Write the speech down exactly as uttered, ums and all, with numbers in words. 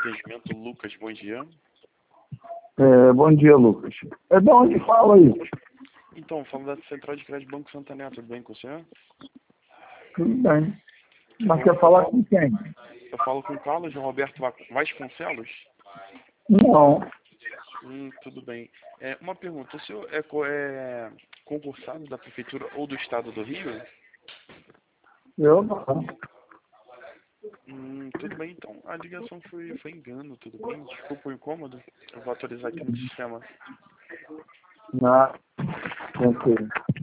atendimento, Lucas, bom dia. É, bom dia, Lucas. É de onde fala aí? Então, falando da Central de Crédito Banco Santander, tudo bem com você? Tudo bem. Mas Bom, quer eu falar falo, com quem? eu falo com o Carlos Roberto Va- Vasconcelos. Não, Hum, tudo bem. É, uma pergunta, o senhor é, co- é concursado da Prefeitura ou do Estado do Rio? eu não. Hum, tudo bem, então. A ligação foi, foi engano, tudo bem? Desculpa o incômodo. Eu vou atualizar aqui no sistema. Não, tranquilo.